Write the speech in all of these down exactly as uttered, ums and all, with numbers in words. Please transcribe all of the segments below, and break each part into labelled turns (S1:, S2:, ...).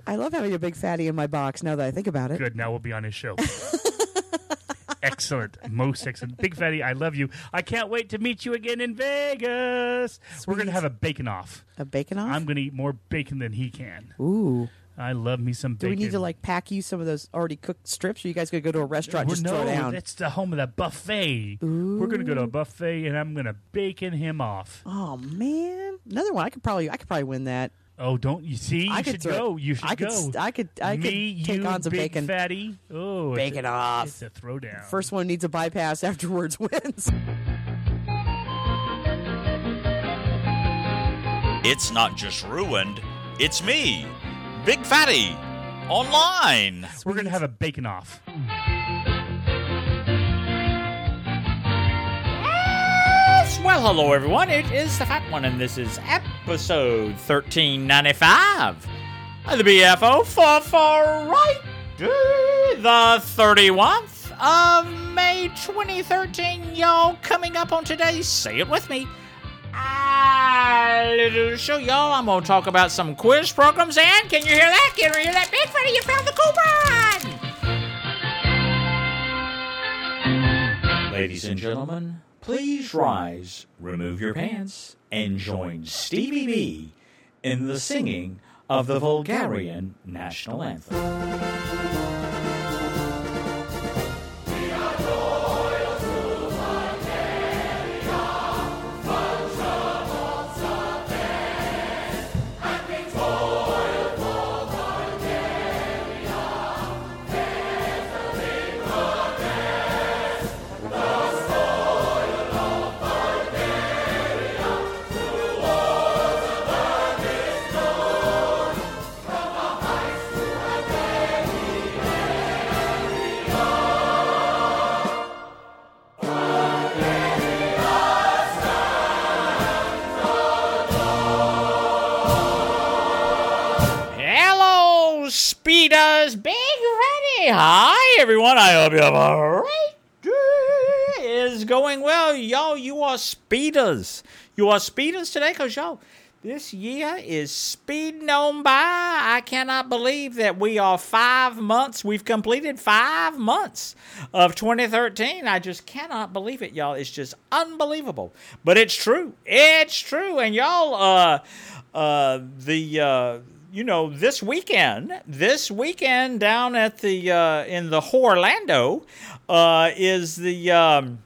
S1: I love having a big fatty in my box now that I think about it.
S2: Good. Now we'll be on his show. Excellent. Most excellent. Big Fatty, I love you. I can't wait to meet you again in Vegas. Sweet. We're going to have a bacon-off.
S1: A bacon-off?
S2: I'm going to eat more bacon than he can.
S1: Ooh.
S2: I love me some bacon.
S1: Do we need to, like, pack you some of those already cooked strips, or you guys going to go to a restaurant and just
S2: no,
S1: throw down?
S2: That's the home of the buffet.
S1: Ooh.
S2: We're going to go to a buffet, and I'm going to bacon him off.
S1: Oh, man. Another one. I could probably I could probably win that.
S2: Oh, don't you see? You
S1: I
S2: should
S1: could
S2: go. You should
S1: I could,
S2: go.
S1: I could. I
S2: Me,
S1: could take
S2: you,
S1: on some
S2: big
S1: bacon.
S2: Fatty. Oh,
S1: bacon
S2: it's a,
S1: off.
S2: It's a throwdown.
S1: First one needs a bypass. Afterwards wins.
S3: It's not just ruined. It's me, Big Fatty, online.
S2: We're gonna have a bacon off.
S3: Well, hello everyone, it is the Fat One, and this is episode thirteen ninety-five of the B F O for Friday, the thirty-first of May twenty thirteen. Y'all, coming up on today's Say It With Me, a little show, y'all. I'm going to talk about some quiz programs, and can you hear that? Can you hear that? Big Freddy, you found the coupon! Ladies and gentlemen, please rise, remove your pants, and join Stevie B in the singing of the Bulgarian national anthem. Speeders, Big Ready. Hi, everyone. I hope you have a great day. Is going well. Y'all, you are speeders. You are speeders today because, y'all, this year is speeding on by. I cannot believe that we are five months. We've completed five months of twenty thirteen. I just cannot believe it, y'all. It's just unbelievable. But it's true. It's true. And, y'all, uh, uh, the... Uh, You know, this weekend, this weekend down at the uh, in the Orlando uh, is the um,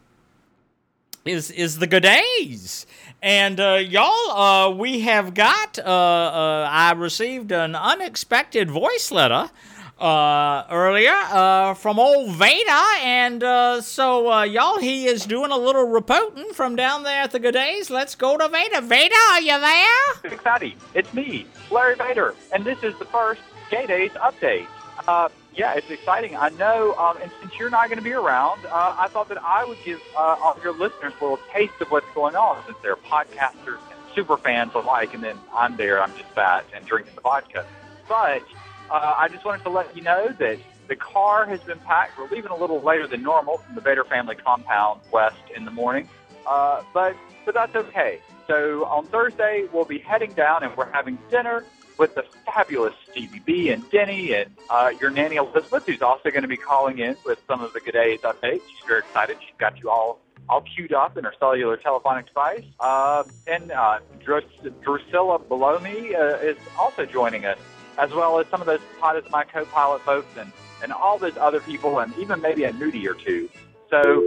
S3: is is the G'days, and uh, y'all, uh, we have got. Uh, uh, I received an unexpected voice letter uh, earlier uh, from old Veda, and uh, so uh, y'all, he is doing a little reporting from down there at the G'days. Let's go to Veda. Veda, are you there?
S4: Big Fatty, it's me, Larry Vader, and this is the first G'days update. Uh, yeah, it's exciting. I know, um, and since you're not going to be around, uh, I thought that I would give uh, all your listeners a little taste of what's going on, since they're podcasters and super fans alike, and then I'm there, I'm just fat and drinking the vodka. But uh, I just wanted to let you know that the car has been packed. We're leaving a little later than normal from the Vader family compound west in the morning, uh, but but that's okay. So on Thursday, we'll be heading down, and we're having dinner with the fabulous Stevie B and Denny and uh, your nanny Elizabeth, who's also going to be calling in with some of the G'days updates. She's very excited. She's got you all all queued up in her cellular telephonic device. Uh, and uh, Drus- Drusilla below me uh, is also joining us, as well as some of those pilots, my co-pilot folks, and, and all those other people, and even maybe a nudie or two. So...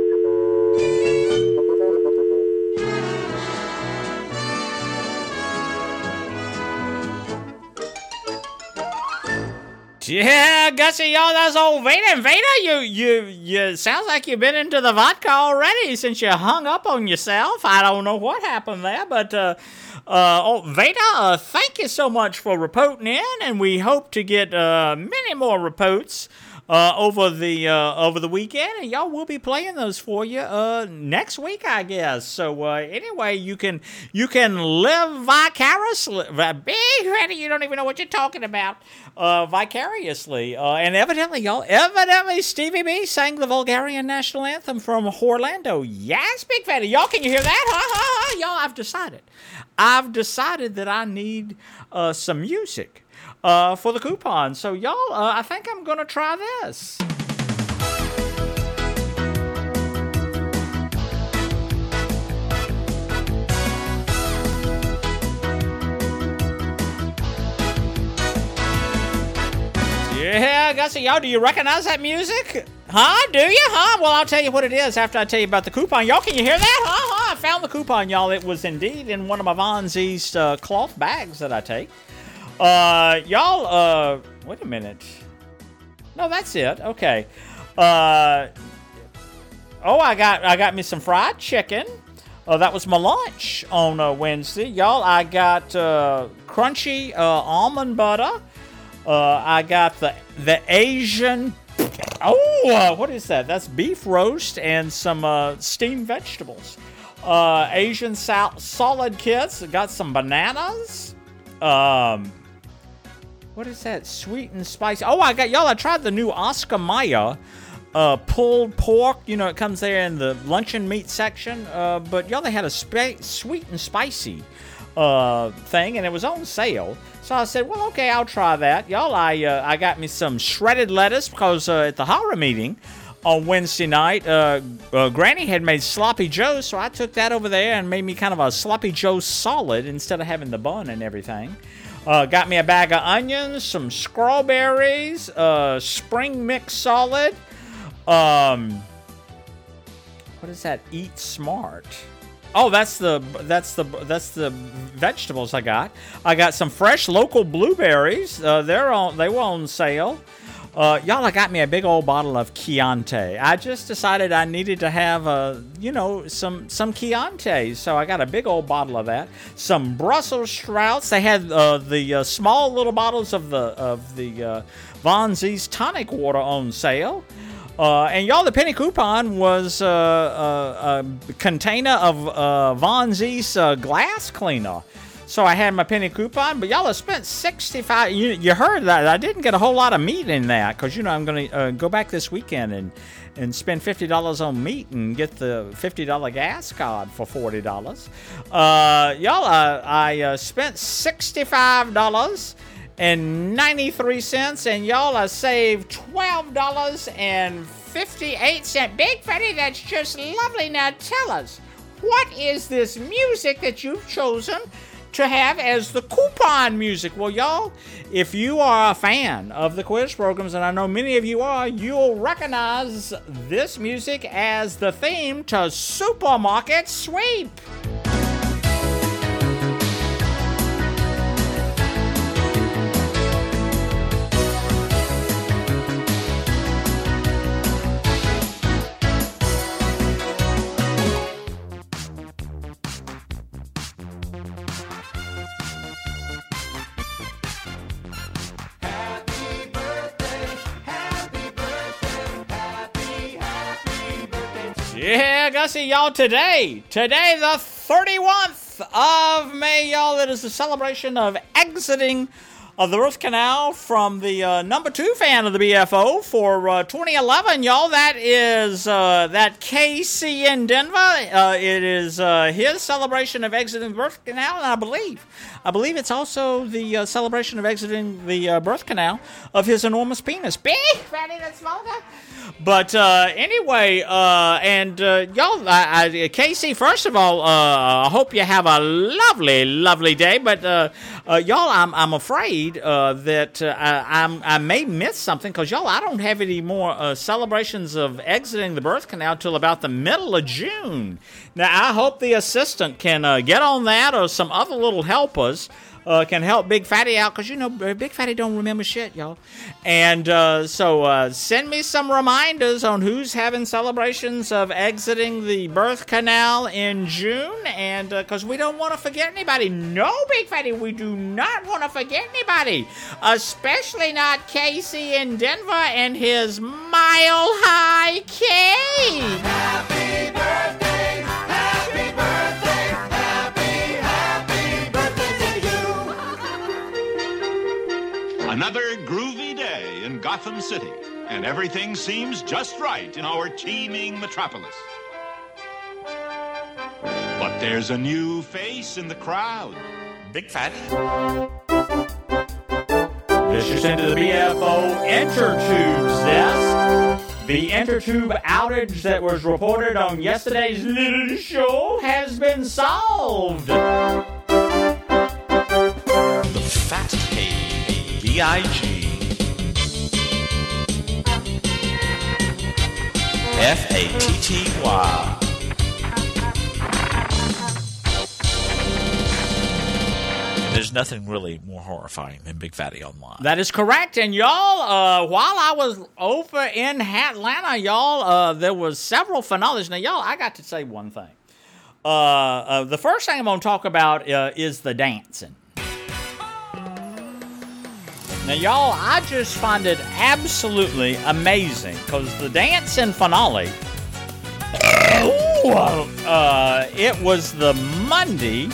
S3: Yeah, Gussie, y'all, that's old Veda. Veda, you, you, you, sounds like you've been into the vodka already since you hung up on yourself. I don't know what happened there, but, uh, uh, oh, Veda, uh, thank you so much for reporting in, and we hope to get, uh, many more reports, uh, over the, uh, over the weekend, and y'all will be playing those for you, uh, next week, I guess. So, uh, anyway, you can, you can live vicariously, big ready, you don't even know what you're talking about. Uh, vicariously. Uh, and evidently, y'all, evidently Stevie B sang the Bulgarian national anthem from Orlando. Yes, Big Fatty. Y'all, can you hear that? Ha, ha, ha. well, y'all, I've decided. I've decided that I need uh, some music uh, for the coupon. So, y'all, uh, I think I'm going to try this. Yeah, Gussie, y'all, do you recognize that music? Huh? Do you? Huh? Well, I'll tell you what it is after I tell you about the coupon. Y'all, can you hear that? Huh? Huh? I found the coupon, y'all. It was indeed in one of my Von Z's uh, cloth bags that I take. Uh, y'all, uh, wait a minute. No, that's it. Okay. Uh, oh, I got I got me some fried chicken. Uh, that was my lunch on uh, Wednesday. Y'all, I got uh, crunchy uh, almond butter. Uh, I got the the Asian. Oh, uh, what is that? That's beef roast and some uh, steamed vegetables. Uh, Asian sal- solid kits. Got some bananas. Um, what is that? Sweet and spicy. Oh, I got y'all. I tried the new Oscar Mayer uh, pulled pork. You know, it comes there in the luncheon meat section. Uh, but y'all, they had a sp- sweet and spicy uh, thing, and it was on sale. So I said, well, okay, I'll try that. Y'all, I uh, I got me some shredded lettuce because uh, at the horror meeting on Wednesday night, uh, uh, Granny had made Sloppy Joe, so I took that over there and made me kind of a Sloppy Joe solid instead of having the bun and everything. Uh, got me a bag of onions, some strawberries, uh, spring mix solid. Um, what is that? Eat Smart. Oh, that's the that's the that's the vegetables I got. I got some fresh local blueberries. Uh, they're on they were on sale. Uh, y'all, I got me a big old bottle of Chianti. I just decided I needed to have a you know some some Chianti, so I got a big old bottle of that. Some Brussels sprouts. They had uh, the uh, small little bottles of the of the uh, Von Z's tonic water on sale. Uh, and y'all, the penny coupon was uh, uh, a container of uh, Von Z's uh, glass cleaner. So I had my penny coupon, but y'all have spent sixty-five dollars. You, you heard that. I didn't get a whole lot of meat in that because, you know, I'm going to uh, go back this weekend and, and spend fifty dollars on meat and get the fifty dollars gas card for forty dollars. Uh, y'all, uh, I uh, spent sixty-five dollars and ninety-three cents, and y'all I saved twelve dollars and fifty-eight cents. Big Fatty, that's just lovely. Now tell us, what is this music that you've chosen to have as the coupon music? Well, y'all, if you are a fan of the quiz programs, and I know many of you are, you'll recognize this music as the theme to Supermarket Sweep. Yeah, Gussie, y'all, today, today the thirty-first of May, y'all, it is the celebration of exiting of the Birth Canal from the uh, number two fan of the B F O for uh, twenty eleven, y'all. That is uh, that K C in Denver. Uh, it is uh, his celebration of exiting the Birth Canal, and I believe, I believe it's also the uh, celebration of exiting the uh, birth canal of his enormous penis. Big fatty, that small guy. But uh, anyway, uh, and uh, y'all, I, I, K C, first of all, uh, I hope you have a lovely, lovely day. But uh, uh, y'all, I'm I'm afraid uh, that uh, I, I'm, I may miss something because y'all, I don't have any more uh, celebrations of exiting the birth canal till about the middle of June. Now, I hope the assistant can uh, get on that, or some other little helpers Uh, can help Big Fatty out, because, you know, Big Fatty don't remember shit, y'all. And uh, so uh, send me some reminders on who's having celebrations of exiting the birth canal in June, and because uh, we don't want to forget anybody. No, Big Fatty, we do not want to forget anybody, especially not Casey in Denver and his Mile High Cave. Happy birthday, happy birthday, happy, happy birthday to you.
S5: Another groovy day in Gotham City, and everything seems just right in our teeming metropolis. But There's a new face in the crowd.
S3: Big Fatty. This is into the B F O Intertubes desk. The Intertube outage that was reported on yesterday's little show has been solved.
S6: The Fat K B I G F A T T Y. There's nothing really more horrifying than Big Fatty Online.
S3: That is correct. And y'all, uh, while I was over in Atlanta, y'all, uh, there was several finales. Now, y'all, I got to say one thing. Uh, uh, the first thing I'm going to talk about uh, is the dancing. Now, y'all, I just find it absolutely amazing because the dancing finale, uh, it was the Monday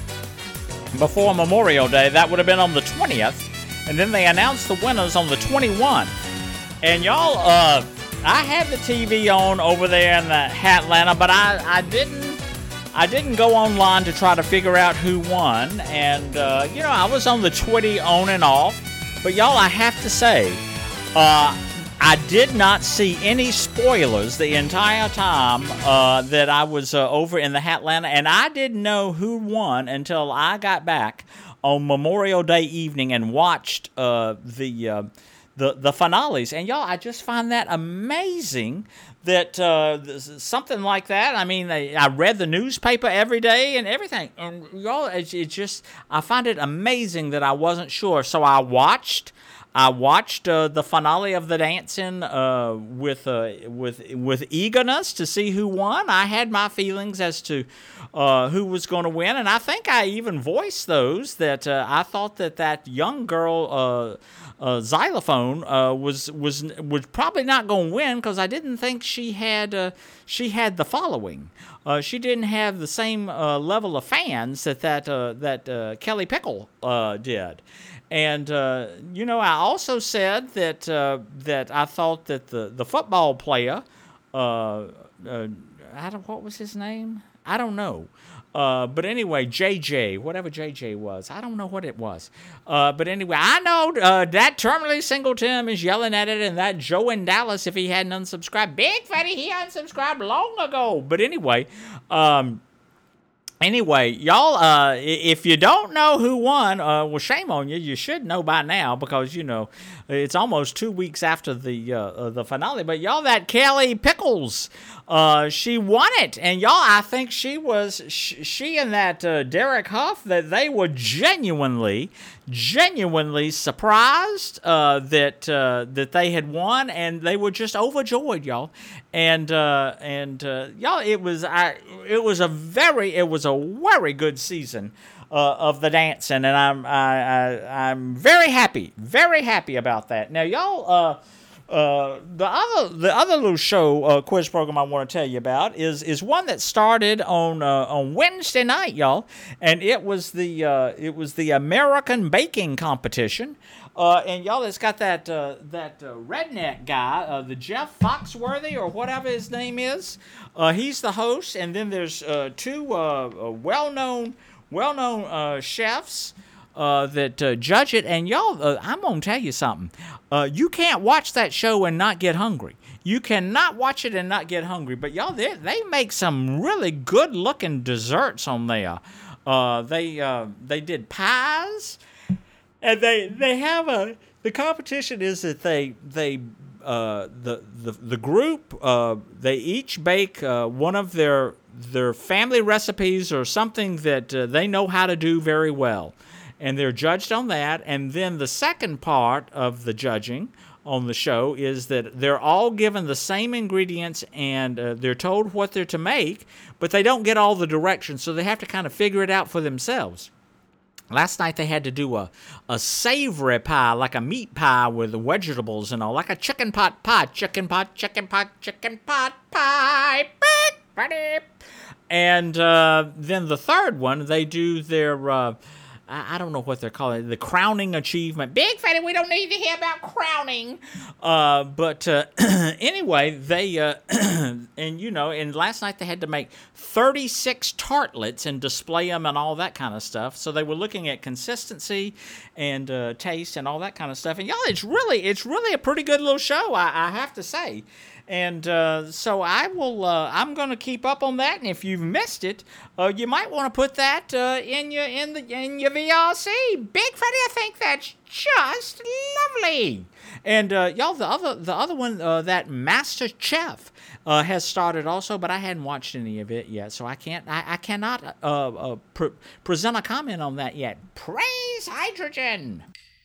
S3: before Memorial Day. That would have been on the twentieth. And then they announced the winners on the twenty-first. And y'all, uh, I had the T V on over there in the Atlanta, but I, I didn't I didn't go online to try to figure out who won. And, uh, you know, I was on the Twitty on and off. But y'all, I have to say, uh, I did not see any spoilers the entire time uh, that I was uh, over in the Atlanta, and I didn't know who won until I got back on Memorial Day evening and watched uh, the, uh, the the finales. And y'all, I just find that amazing that uh, something like that. I mean, I, I read the newspaper every day and everything. And y'all, it, it just I find it amazing that I wasn't sure, so I watched. I watched uh, the finale of the dancing uh, with uh, with with eagerness to see who won. I had my feelings as to uh, who was going to win, and I think I even voiced those. That uh, I thought that that young girl uh, uh, Xylophone uh, was was was probably not going to win because I didn't think she had uh, she had the following. Uh, she didn't have the same uh, level of fans that that uh, that uh, Kelly Pickle uh, did. And, uh, you know, I also said that uh, that I thought that the, the football player, uh, uh, I don't, what was his name? I don't know. Uh, but anyway, J J, whatever J J was, I don't know what it was. Uh, but anyway, I know uh, that terminally single Tim is yelling at it, and that Joe in Dallas, if he hadn't unsubscribed, Big Fatty, he unsubscribed long ago. But anyway, um... Anyway, y'all, uh, if you don't know who won, uh, well, shame on you. You should know by now because, you know, it's almost two weeks after the uh, uh, the finale. But, y'all, that Kelly Pickles, uh, she won it. And, y'all, I think she was, sh- she and that uh, Derek Huff, that they were genuinely, genuinely surprised uh, that uh, that they had won. And they were just overjoyed, y'all. And, uh, and uh, y'all, it was, I, it was a very, it was a very good season uh, of the dancing, and I'm I, I, I'm very happy, very happy about that. Now, y'all, uh, uh, the other the other little show uh, quiz program I want to tell you about is is one that started on uh, on Wednesday night, y'all, and it was the uh, it was the American Baking Competition. Uh, and y'all, it's got that uh, that uh, redneck guy, uh, the Jeff Foxworthy or whatever his name is. Uh, he's the host, and then there's uh, two uh, uh, well-known well-known uh, chefs uh, that uh, judge it. And y'all, uh, I'm gonna tell you something. Uh, you can't watch that show and not get hungry. You cannot watch it and not get hungry. But y'all, they they make some really good-looking desserts on there. Uh, they uh, they did pies. And they, they have a the competition is that they they uh, the the the group uh, they each bake uh, one of their their family recipes or something that uh, they know how to do very well, and they're judged on that. And then the second part of the judging on the show is that they're all given the same ingredients and uh, they're told what they're to make, but they don't get all the directions, so they have to kind of figure it out for themselves. Last night they had to do a, a savory pie, like a meat pie with the vegetables and all, like a chicken pot pie, chicken pot, chicken pot, chicken pot pie. And uh, then the third one, they do their, uh, I, I don't know what they're calling it, the crowning achievement. Big Fatty, we don't need to hear about crowning. Uh, but uh, anyway, they, uh, and you know, and last night they had to make thirty-six tartlets and display them and all that kind of stuff. So they were looking at consistency and uh, taste and all that kind of stuff. And y'all, it's really, it's really a pretty good little show, I, I have to say. And uh, so I will. Uh, I'm going to keep up on that. And if you've missed it, uh, you might want to put that uh, in your in the in your V R C. Big Fatty, I think that's just lovely. And uh, y'all, the other the other one, uh, that Master Chef uh, has started also, but I hadn't watched any of it yet, so I can't. I, I cannot uh, uh, pre- present a comment on that yet. Praise hydrogen.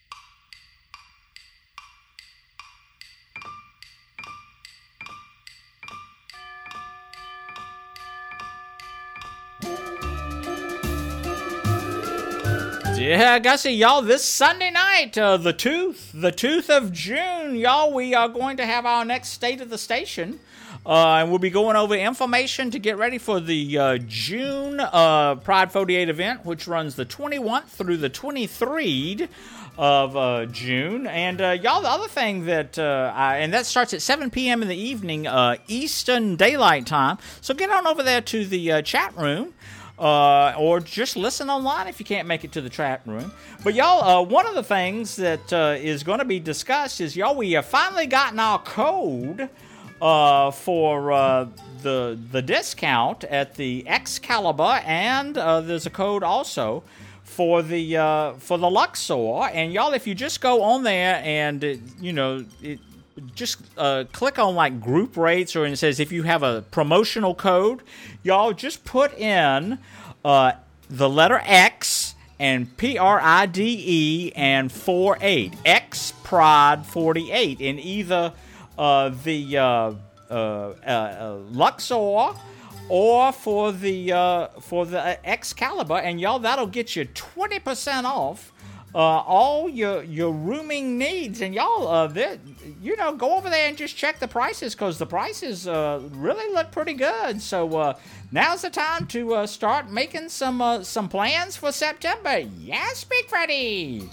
S3: Yeah, Gussie, y'all, this Sunday night, uh, the tooth, the tooth of June, y'all, we are going to have our next State of the Station, uh, and we'll be going over information to get ready for the uh, June uh, Pride forty-eight event, which runs the twenty-first through the twenty-third of uh, June. And uh, y'all, the other thing that, uh, I, and that starts at seven p.m. in the evening, uh, Eastern Daylight Time. So get on over there to the uh, chat room. Uh, or just listen online if you can't make it to the chat room. But y'all, uh, one of the things that uh, is going to be discussed is, y'all, we have finally gotten our code uh, for uh, the the discount at the Excalibur, and uh, there's a code also for the uh, for the Luxor. And y'all, if you just go on there and uh, you know it. Just uh, click on like group rates, or it says if you have a promotional code, y'all just put in uh, the letter X and P R I D E and forty-eight, X Pride forty-eight in either uh, the uh, uh, uh, Luxor or for the uh, for the Excalibur, and y'all, that'll get you twenty percent off uh, all your your rooming needs. And y'all, uh, you know, go over there and just check the prices, because the prices uh, really look pretty good. So uh, now's the time to uh, start making some uh, some plans for September. Yes, Big Freddy.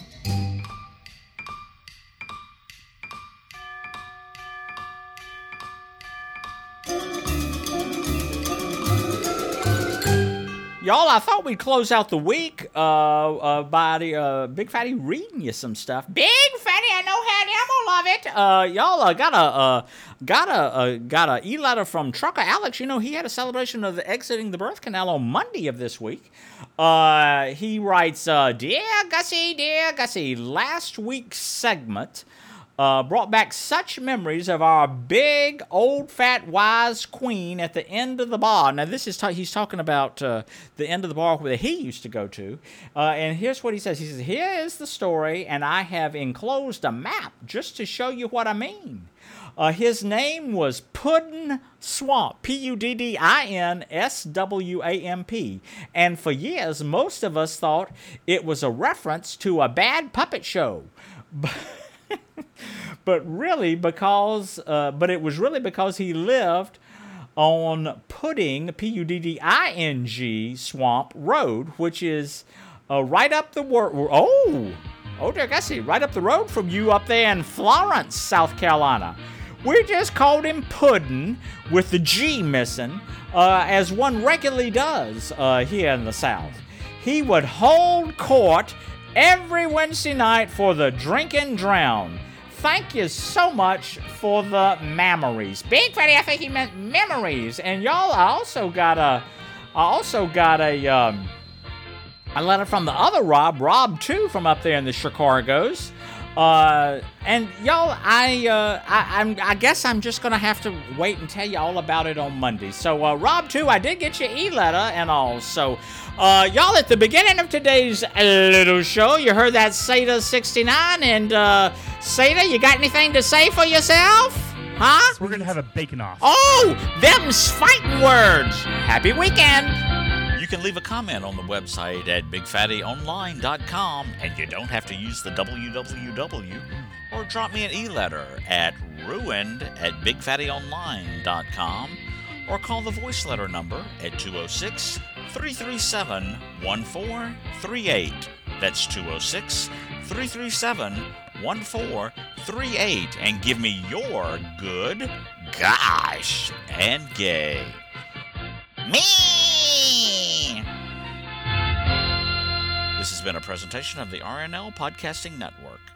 S3: Y'all, I thought we'd close out the week uh, uh, by the, uh, Big Fatty reading you some stuff. Big Fatty, I know how I'm gonna love it. Uh, y'all uh, got a uh, got a uh, got a e-letter from Trucker Alex. You know, he had a celebration of the exiting the birth canal on Monday of this week. Uh, he writes, uh, "Dear Gussie, dear Gussie, last week's segment Uh, brought back such memories of our big, old, fat, wise queen at the end of the bar." Now, this is ta- he's talking about uh, the end of the bar where he used to go to. Uh, and here's what he says. He says, "Here is the story, and I have enclosed a map just to show you what I mean. Uh, his name was Puddin Swamp, P U D D I N S W A M P. And for years, most of us thought it was a reference to a bad puppet show." But really, because, uh, but it was really because he lived on Pudding, P U D D I N G, Swamp Road, which is uh, right up the wor- oh, oh dear Gussie, right up the road from you up there in Florence, South Carolina. We just called him Puddin with the G missing, uh, as one regularly does uh, here in the South. He would hold court every Wednesday night for the Drink and Drown. Thank you so much for the memories. Big Fatty, I think he meant memories. And y'all, I also got a, I also got a, um, a letter from the other Rob, Rob two, from up there in the Chicago's. Uh, and y'all, I, uh, I, I'm, I guess I'm just gonna have to wait and tell you all about it on Monday. So, uh, Rob two, I did get your e-letter and all. So, uh, y'all, at the beginning of today's little show, you heard that Seda sixty-nine, and uh, Seda, you got anything to say for yourself? Huh?
S2: We're gonna have a bacon off.
S3: Oh, them's fighting words. Happy weekend.
S6: You can leave a comment on the website at big fatty online dot com, and you don't have to use the w w w, or drop me an e-letter at ruined at big fatty online dot com, or call the voice letter number at two oh six, three three seven, one four three eight. That's two oh six, three three seven, one four three eight. And give me your good, gosh, and gay. Me! This has been a presentation of the R N L Podcasting Network.